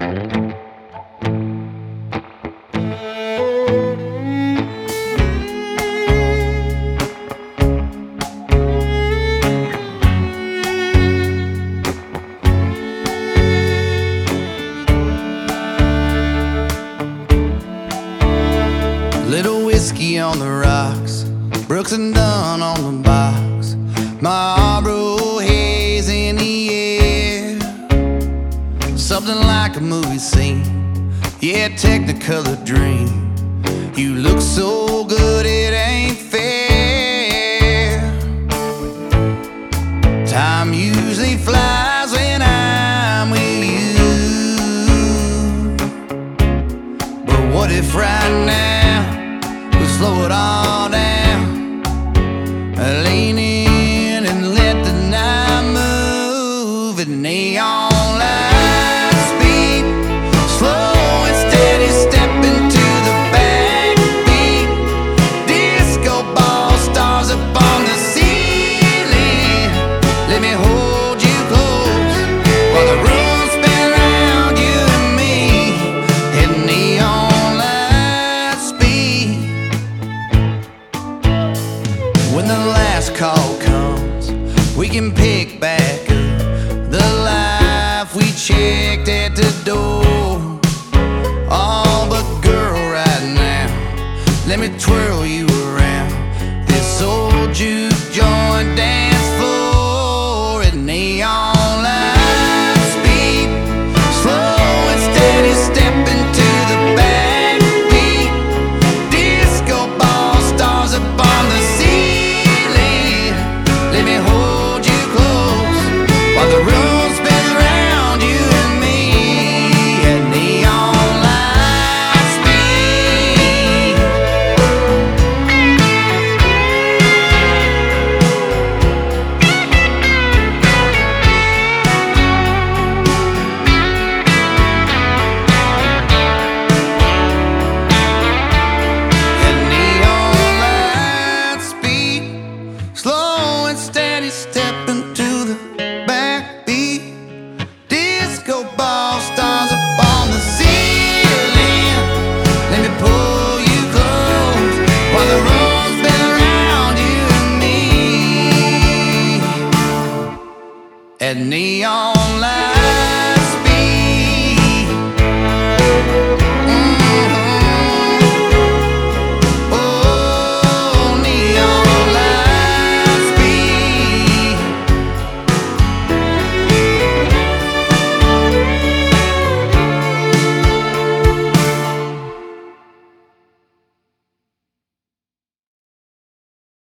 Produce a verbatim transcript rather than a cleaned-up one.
Little whiskey on the rocks, Brooks and Dunn on the box, Marlboro haze in the air. Something like a movie scene, yeah, Technicolor dream. You look so good it ain't fair. Time usually flies when I'm with you, but what if right now slow it all down, lean in and let the night move at neon light speed, slow and steady, step into the backbeat. Disco ball stars up on the ceiling. Let me hold you close while the room spins around you and me at neon light speed. When the last call comes, we can pick back up the life we checked at the door. Oh, but girl, right now, let me twirl you around this old juke joint dance floor at neon light speed. Slow and steady, step into the backbeat. Disco ball stars up on the ceiling. Let me hold you close while the room spins around you and me at neon light speed. At neon light speed. Slow and steady, step into the backbeat. Disco ball stars up on the ceiling. Let me pull you close while the room spins around you and me at neon